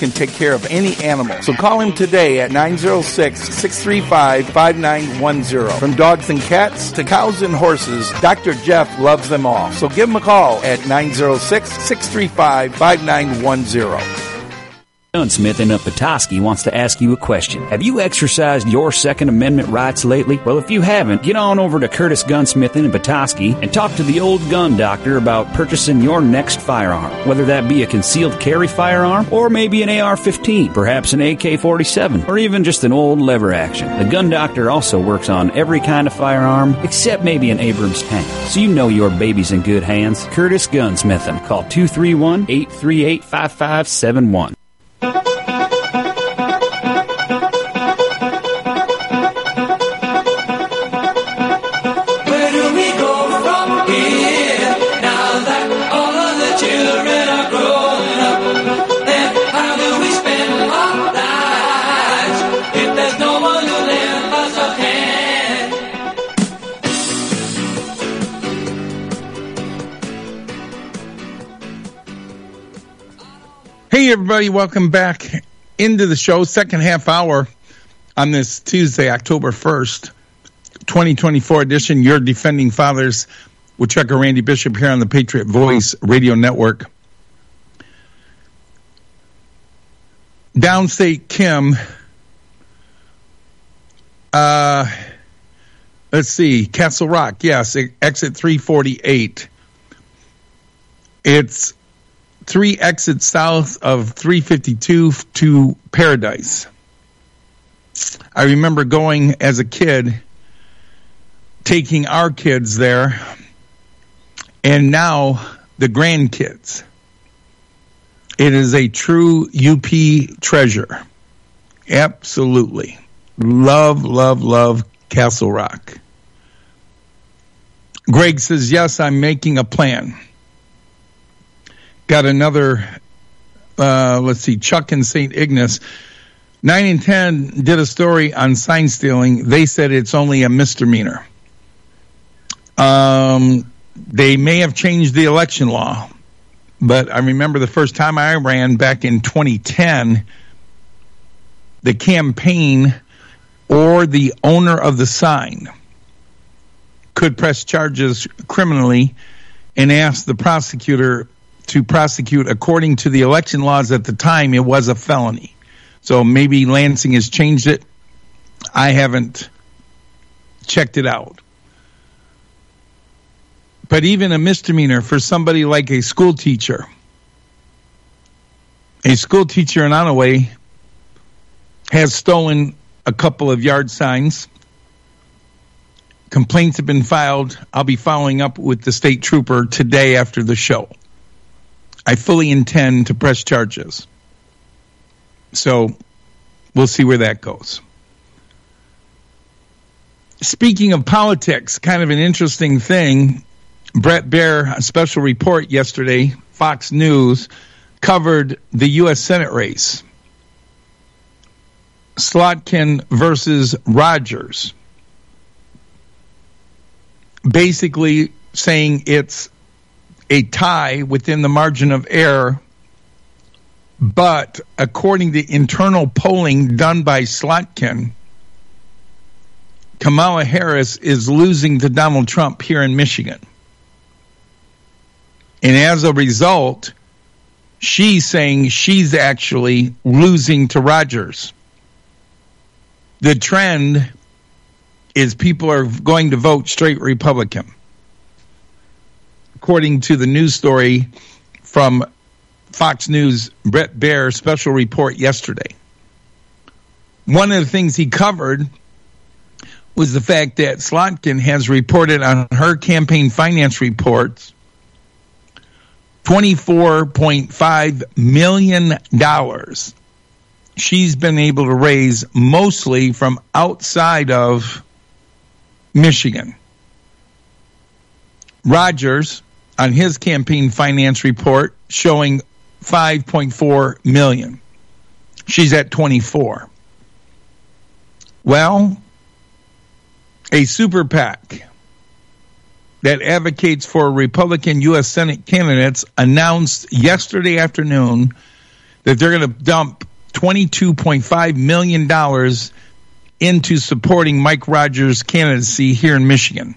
can take care of any animal. So call him today at 906-635-5910. From dogs and cats to cows and horses, Dr. Jeff loves them all. So give him a call at 906-635-5910. Gunsmith in Petoskey wants to ask you a question. Have you exercised your Second Amendment rights lately? Well, if you haven't, get on over to Curtis Gunsmith in Petoskey and talk to the old gun doctor about purchasing your next firearm. Whether that be a concealed carry firearm or maybe an AR-15, perhaps an AK-47, or even just an old lever action. The gun doctor also works on every kind of firearm except maybe an Abrams tank. So you know your baby's in good hands. Curtis Gunsmith. Call 231-838-5571. Hey, everybody, welcome back into the show, second half hour on this Tuesday, October 1st, 2024 edition. Your Defending Fathers with Chuck and Randy Bishop here on the Patriot Voice Radio Network. Downstate Kim, let's see, Castle Rock, yes, exit 348. It's 3 exits south of 352 to Paradise. I remember going as a kid, taking our kids there, and now the grandkids. It is a true UP treasure. Absolutely. Love, love, love Castle Rock. Greg says, yes, I'm making a plan. Got another, let's see, Chuck and St. Ignace. 9 and 10 did a story on sign stealing. They said it's only a misdemeanor. They may have changed the election law, but I remember the first time I ran back in 2010, the campaign or the owner of the sign could press charges criminally and ask the prosecutor to prosecute. According to the election laws at the time, it was a felony. So maybe Lansing has changed it. I haven't checked it out. But even a misdemeanor for somebody like a school teacher in Onaway has stolen a couple of yard signs. Complaints have been filed. I'll be following up with the state trooper today after the show. I fully intend to press charges. So we'll see where that goes. Speaking of politics, kind of an interesting thing, Brett Baer, a special report yesterday, Fox News, covered the U.S. Senate race. Slotkin versus Rogers. Basically saying it's a tie within the margin of error, but according to internal polling done by Slotkin, Kamala Harris is losing to Donald Trump here in Michigan. And as a result, she's saying she's actually losing to Rogers. The trend is people are going to vote straight Republican, according to the news story from Fox News, Brett Baer special report yesterday. One of the things he covered was the fact that Slotkin has reported on her campaign finance reports $24.5 million she's been able to raise mostly from outside of Michigan. Rogers, on his campaign finance report, showing $5.4 million. She's at 24. Well, a super PAC that advocates for Republican U.S. Senate candidates announced yesterday afternoon that they're going to dump $22.5 million into supporting Mike Rogers' candidacy here in Michigan.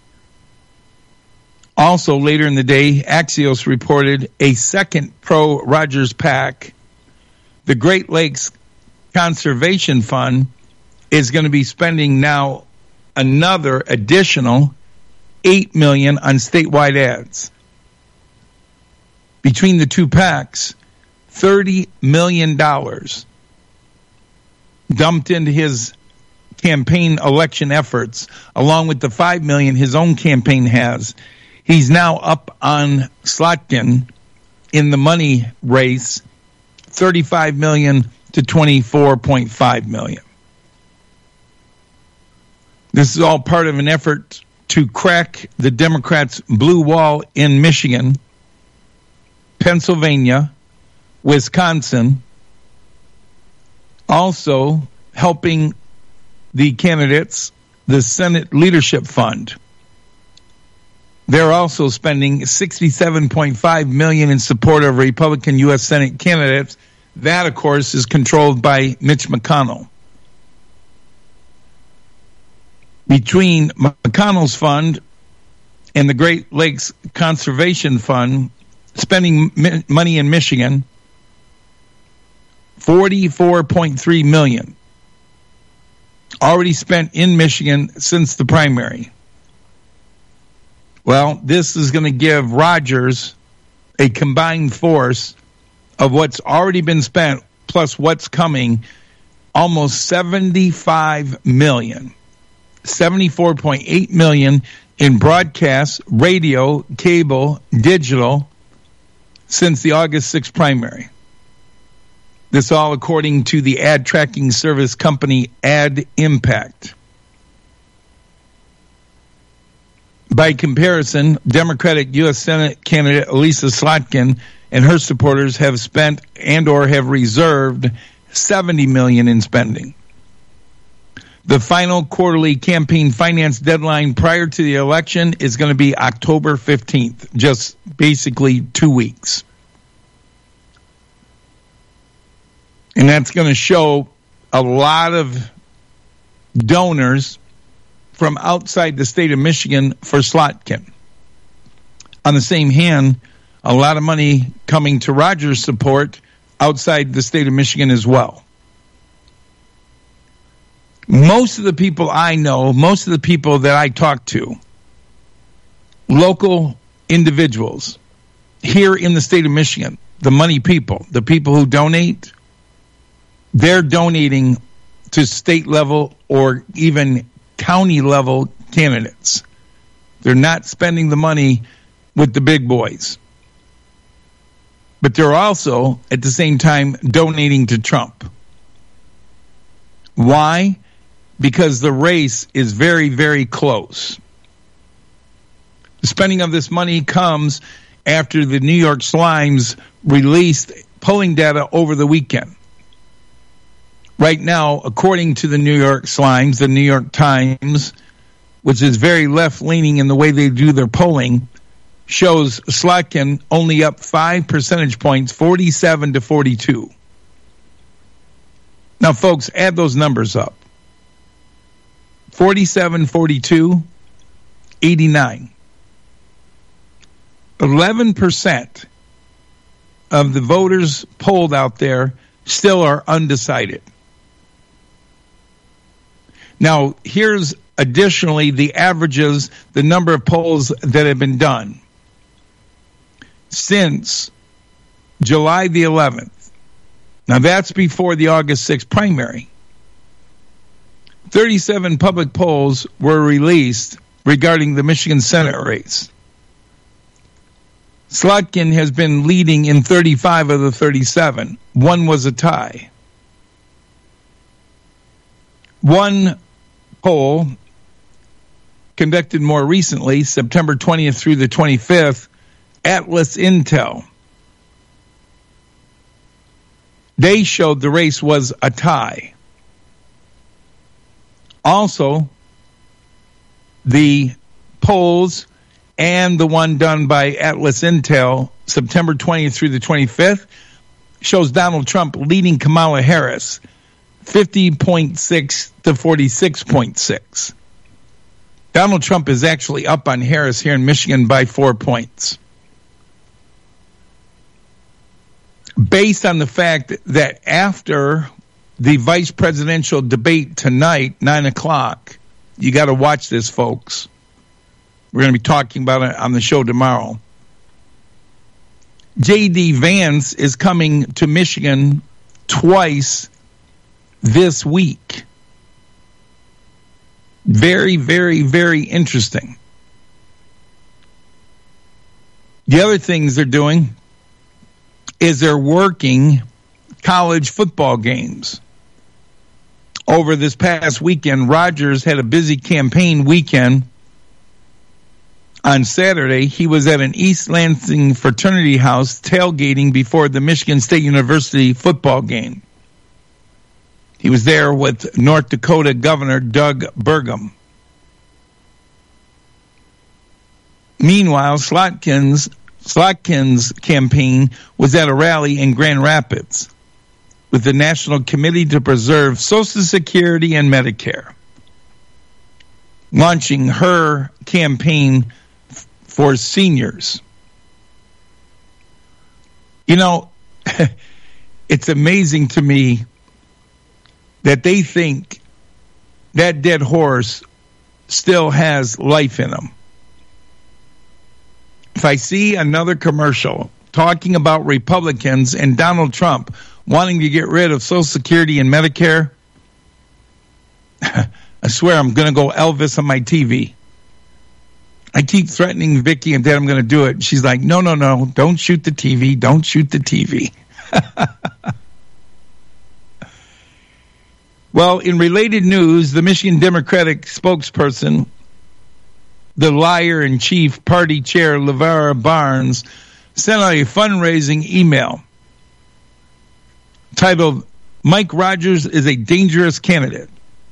Also, later in the day, Axios reported a second pro-Rogers PAC, the Great Lakes Conservation Fund, is going to be spending now another additional $8 million on statewide ads. Between the two PACs, $30 million dumped into his campaign election efforts, along with the $5 million his own campaign has. He's now up on Slotkin in the money race, $35 million to $24.5 million. This is all part of an effort to crack the Democrats' blue wall in Michigan, Pennsylvania, Wisconsin, also helping the candidates, the Senate Leadership Fund. They're also spending $67.5 million in support of Republican U.S. Senate candidates. That, of course, is controlled by Mitch McConnell. Between McConnell's fund and the Great Lakes Conservation Fund, spending money in Michigan, $44.3 million. Already spent in Michigan since the primary. Well, this is going to give Rogers a combined force of what's already been spent plus what's coming, almost $75 million. $74.8 million in broadcast, radio, cable, digital since the August 6th primary. This all according to the ad tracking service company Ad Impact. By comparison, Democratic U.S. Senate candidate Elisa Slotkin and her supporters have spent and or have reserved $70 million in spending. The final quarterly campaign finance deadline prior to the election is going to be October 15th, just basically 2 weeks. And that's going to show a lot of donors from outside the state of Michigan for Slotkin. On the same hand, a lot of money coming to Rogers' support outside the state of Michigan as well. Most of the people I know, most of the people that I talk to, local individuals here in the state of Michigan, the money people, the people who donate, they're donating to state level or even county level candidates. They're not spending the money with the big boys. But they're also, at the same time, donating to Trump. Why? Because the race is very, very close. The spending of this money comes after the New York Slimes released polling data over the weekend. Right now, according to the New York Slimes, the New York Times, which is very left-leaning in the way they do their polling, shows Slotkin only up 5 percentage points, 47 to 42. Now, folks, add those numbers up. 47, 42, 89. 11% of the voters polled out there still are undecided. Now, here's additionally the averages, the number of polls that have been done since July the 11th. Now, that's before the August 6th primary. 37 public polls were released regarding the Michigan Senate race. Slotkin has been leading in 35 of the 37. One was a tie. One poll conducted more recently, September 20th through the 25th, Atlas Intel. They showed the race was a tie. Also, the polls and the one done by Atlas Intel, September 20th through the 25th, shows Donald Trump leading Kamala Harris 50.6 to 46.6. Donald Trump is actually up on Harris here in Michigan by 4 points. Based on the fact that after the vice presidential debate tonight, 9 o'clock, you got to watch this, folks. We're going to be talking about it on the show tomorrow. J.D. Vance is coming to Michigan twice this week. Very, very, very interesting. The other things they're doing is they're working college football games. Over this past weekend, Rogers had a busy campaign weekend. On Saturday, he was at an East Lansing fraternity house tailgating before the Michigan State University football game. He was there with North Dakota Governor Doug Burgum. Meanwhile, Slotkin's campaign was at a rally in Grand Rapids with the National Committee to Preserve Social Security and Medicare, launching her campaign for seniors. You know, it's amazing to me that they think that dead horse still has life in him. If I see another commercial talking about Republicans and Donald Trump wanting to get rid of Social Security and Medicare, I swear I'm going to go Elvis on my TV. I keep threatening Vicky and that I'm going to do it. She's like, no, don't shoot the TV. Don't shoot the TV. Well, in related news, the Michigan Democratic spokesperson, the liar-in-chief party chair, LeVar Barnes, sent out a fundraising email titled, Mike Rogers is a dangerous candidate,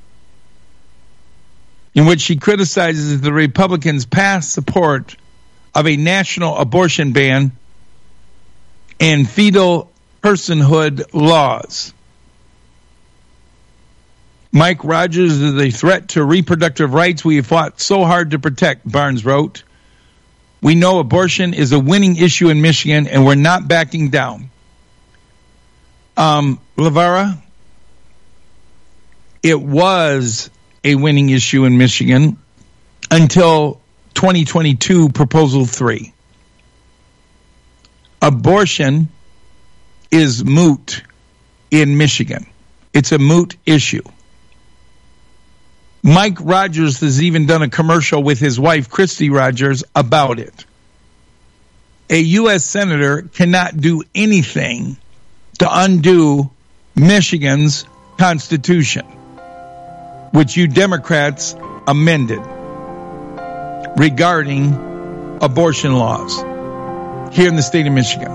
in which she criticizes the Republicans' past support of a national abortion ban and fetal personhood laws. Mike Rogers is a threat to reproductive rights we have fought so hard to protect, Barnes wrote. We know abortion is a winning issue in Michigan, and we're not backing down. LeVar, it was a winning issue in Michigan until 2022 Proposal 3. Abortion is moot in Michigan. It's a moot issue. Mike Rogers has even done a commercial with his wife, Christy Rogers, about it. A U.S. Senator cannot do anything to undo Michigan's Constitution, which you Democrats amended regarding abortion laws here in the state of Michigan.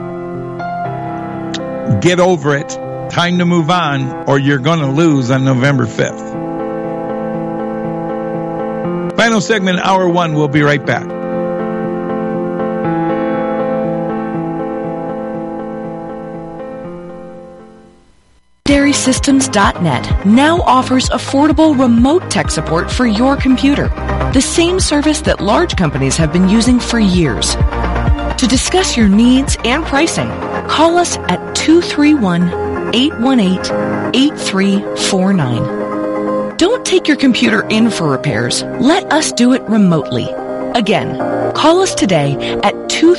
Get over it. Time to move on, or you're going to lose on November 5th. Final segment, Hour 1. We'll be right back. DairySystems.net now offers affordable remote tech support for your computer, the same service that large companies have been using for years. To discuss your needs and pricing, call us at 231-818-8349. Don't take your computer in for repairs. Let us do it remotely. Again, call us today at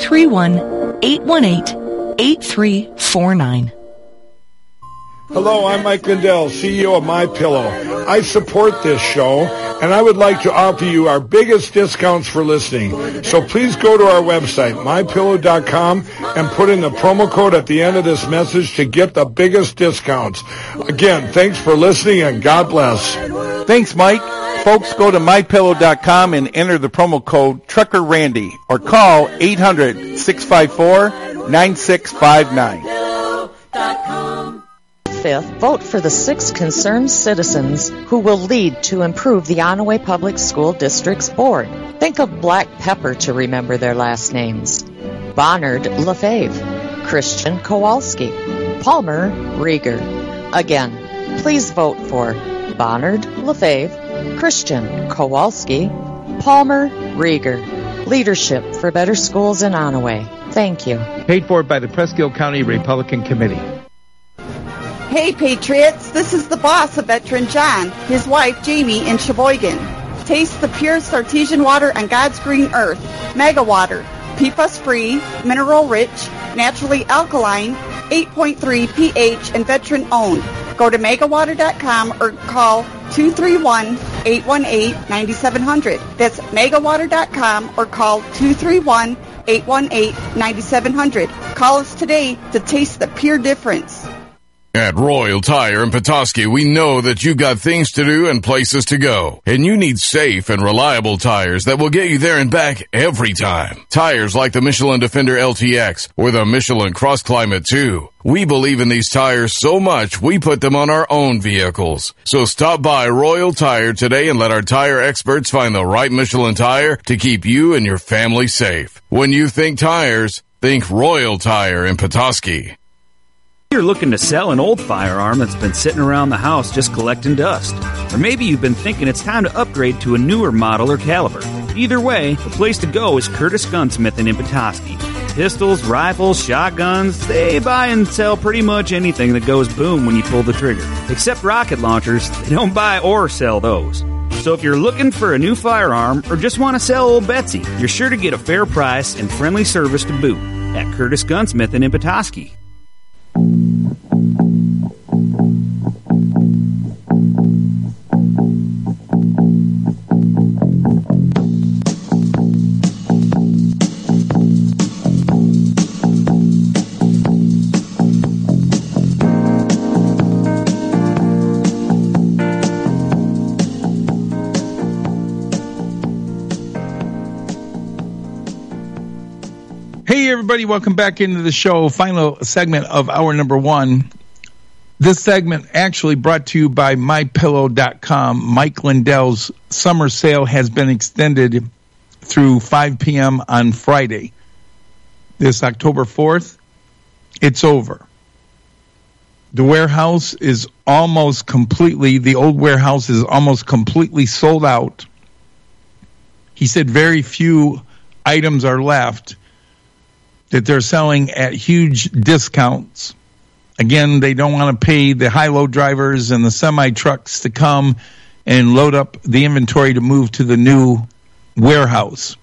231-818-8349. Hello, I'm Mike Lindell, CEO of MyPillow. I support this show, and I would like to offer you our biggest discounts for listening. So please go to our website, MyPillow.com, and put in the promo code at the end of this message to get the biggest discounts. Again, thanks for listening, and God bless. Thanks, Mike. Folks, go to MyPillow.com and enter the promo code TruckerRandy or call 800-654-9659. 5th, vote for the 6 concerned citizens who will lead to improve the Onaway Public School District's board. Think of Black Pepper to remember their last names. Bonnard LaFave, Christian Kowalski, Palmer Rieger. Again, please vote for Bonard LaFave, Christian Kowalski, Palmer Rieger. Leadership for Better Schools in Onaway. Thank you. Paid for by the Presque Isle County Republican Committee. Hey, Patriots, this is the boss of Veteran John, his wife Jamie in Sheboygan. Taste the purest artesian water on God's green earth. Mega Water. PFAS-free, mineral-rich, naturally alkaline, 8.3 pH, and veteran-owned. Go to megawater.com or call 231-818-9700. That's megawater.com or call 231-818-9700. Call us today to taste the pure difference. At Royal Tire in Petoskey, we know that you've got things to do and places to go, and you need safe and reliable tires that will get you there and back every time. Tires like the Michelin Defender LTX or the Michelin Cross Climate 2. We believe in these tires so much, we put them on our own vehicles. So stop by Royal Tire today and let our tire experts find the right Michelin tire to keep you and your family safe. When you think tires, think Royal Tire in Petoskey. You're looking to sell an old firearm that's been sitting around the house just collecting dust. Or maybe you've been thinking it's time to upgrade to a newer model or caliber. Either way, the place to go is Curtis Gunsmithing in Petoskey. Pistols, rifles, shotguns, they buy and sell pretty much anything that goes boom when you pull the trigger. Except rocket launchers, they don't buy or sell those. So if you're looking for a new firearm or just want to sell old Betsy, you're sure to get a fair price and friendly service to boot at Curtis Gunsmithing in Petoskey. Hey, everybody, welcome back into the show. Final segment of hour number one. This segment actually brought to you by MyPillow.com. Mike Lindell's summer sale has been extended through 5 p.m. on Friday. This October 4th, it's over. The warehouse is almost completely, the old warehouse is almost completely sold out. He said very few items are left, that they're selling at huge discounts. Again, they don't want to pay the high-low drivers and the semi-trucks to come and load up the inventory to move to the new warehouse.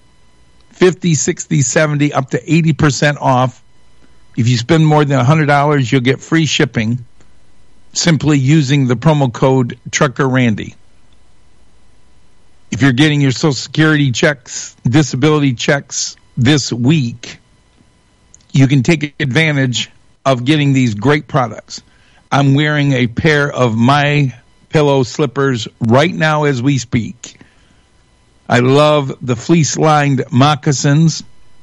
50, 60, 70, up to 80% off. If you spend more than $100, you'll get free shipping simply using the promo code TruckerRandy. If you're getting your Social Security checks, disability checks this week, you can take advantage of getting these great products. I'm wearing a pair of MyPillow slippers right now as we speak. I love the fleece-lined moccasins,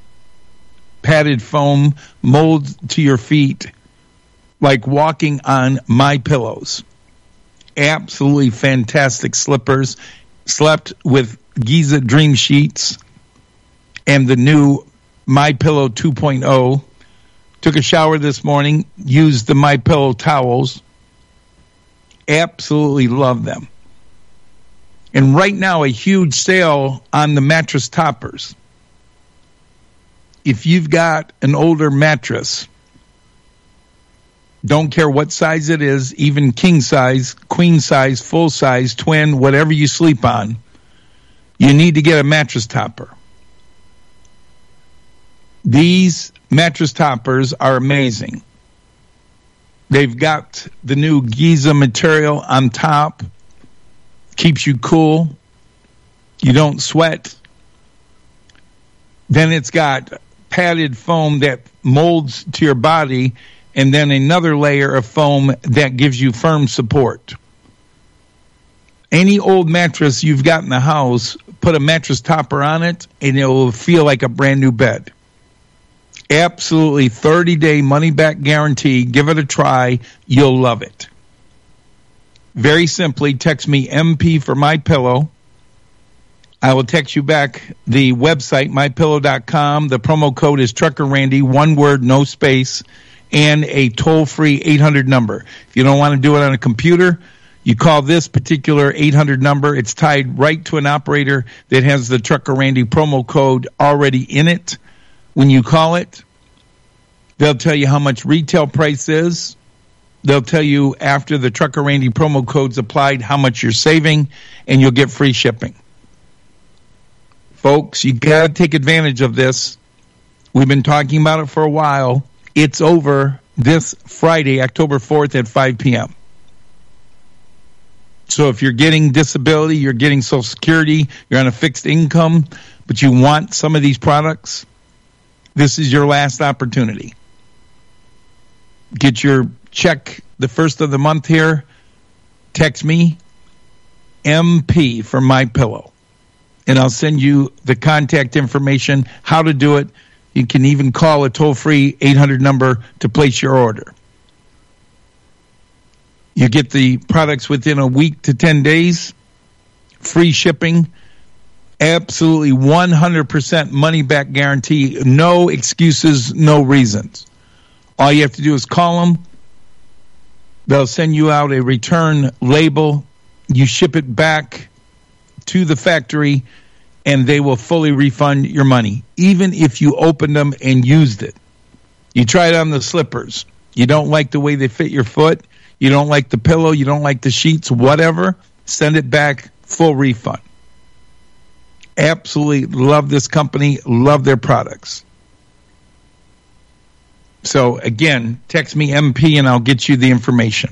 padded foam, mold to your feet, like walking on MyPillows. Absolutely fantastic slippers. Slept with Giza Dream Sheets and the new MyPillow 2.0. Took a shower this morning, used the MyPillow towels. Absolutely love them. And right now, a huge sale on the mattress toppers. If you've got an older mattress, don't care what size it is, even king size, queen size, full size, twin, whatever you sleep on, you need to get a mattress topper. These mattress toppers are amazing. They've got the new Giza material on top. Keeps you cool. You don't sweat. Then it's got padded foam that molds to your body, and then another layer of foam that gives you firm support. Any old mattress you've got in the house, put a mattress topper on it, and it will feel like a brand new bed. Absolutely 30-day money-back guarantee. Give it a try. You'll love it. Very simply, text me MP for MyPillow I will text you back the website, mypillow.com. The promo code is Trucker Randy, one word, no space, and a toll-free 800 number. If you don't want to do it on a computer, you call this particular 800 number. It's tied right to an operator that has the Trucker Randy promo code already in it. When you call it, they'll tell you how much retail price is. They'll tell you after the Trucker Randy promo code's applied how much you're saving, and you'll get free shipping. Folks, you got to take advantage of this. We've been talking about it for a while. It's over this Friday, October 4th at 5 p.m. So if you're getting disability, you're getting Social Security, you're on a fixed income, but you want some of these products, this is your last opportunity. Get your check the first of the month here. Text me, MP for MyPillow, and I'll send you the contact information, how to do it. You can even call a toll-free 800 number to place your order. You get the products within a week to 10 days, free shipping, absolutely 100% money-back guarantee, no excuses, no reasons. All you have to do is call them. They'll send you out a return label. You ship it back to the factory, and they will fully refund your money, even if you opened them and used it. You try it on the slippers. You don't like the way they fit your foot. You don't like the pillow. You don't like the sheets, whatever. Send it back, full refund. Absolutely love this company, love their products. So, again, text me MP and I'll get you the information.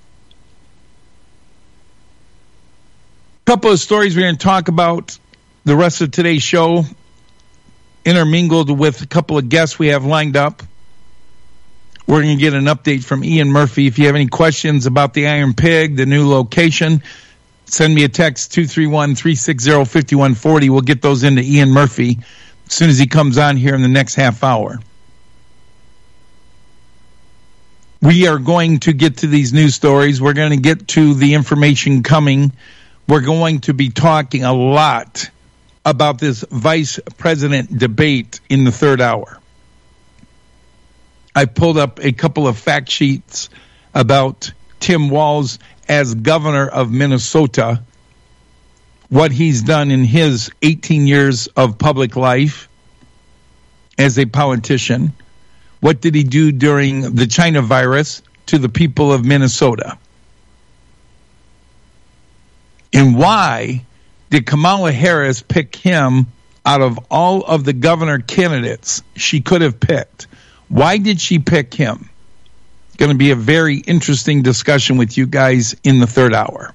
A couple of stories we're going to talk about the rest of today's show, intermingled with a couple of guests we have lined up. We're going to get an update from Ian Murphy. If you have any questions about the Iron Pig, the new location, send me a text, 231-360-5140. We'll get those into Ian Murphy as soon as he comes on here in the next half hour. We are going to get to these news stories. We're going to get to the information coming. We're going to be talking a lot about this vice president debate in the third hour. I pulled up a couple of fact sheets about Tim Walz as governor of Minnesota, what he's done in his 18 years of public life as a politician. What did he do during the China virus to the people of Minnesota? And why did Kamala Harris pick him out of all of the governor candidates she could have picked? Why did she pick him? It's going to be a very interesting discussion with you guys in the third hour.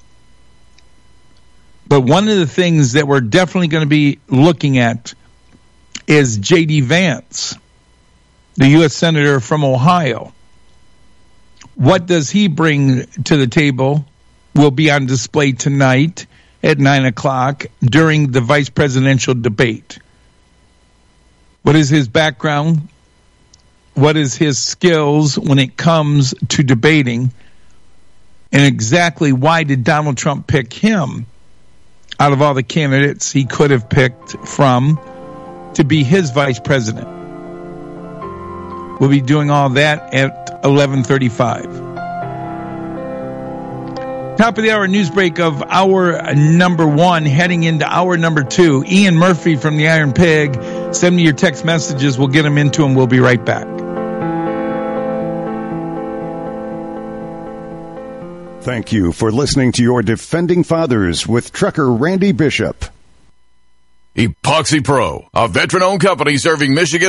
But one of the things that we're definitely going to be looking at is J.D. Vance, the U.S. Senator from Ohio. What does he bring to the table? Will be on display tonight at 9 o'clock during the vice presidential debate. What is his background? What is his skills when it comes to debating? And exactly why did Donald Trump pick him out of all the candidates he could have picked from to be his vice president? We'll be doing all that at 11:35. Top of the hour news break of hour number one, heading into hour number two. Ian Murphy from the Iron Pig. Send me your text messages. We'll get them into them. We'll be right back. Thank you for listening to your Defending Fathers with Trucker Randy Bishop. Epoxy Pro, a veteran-owned company serving Michigan